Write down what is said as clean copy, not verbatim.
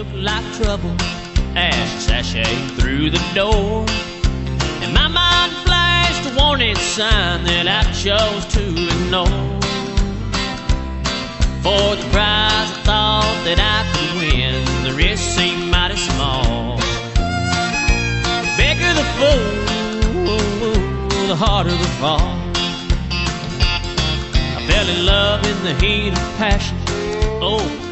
looked like trouble as she sashayed through the door. And my mind flashed a warning sign that I chose to ignore. For the prize I thought that I could win, the risk seemed mighty small. The bigger the fool, the harder the fall. I fell in love in the heat of passion. Oh,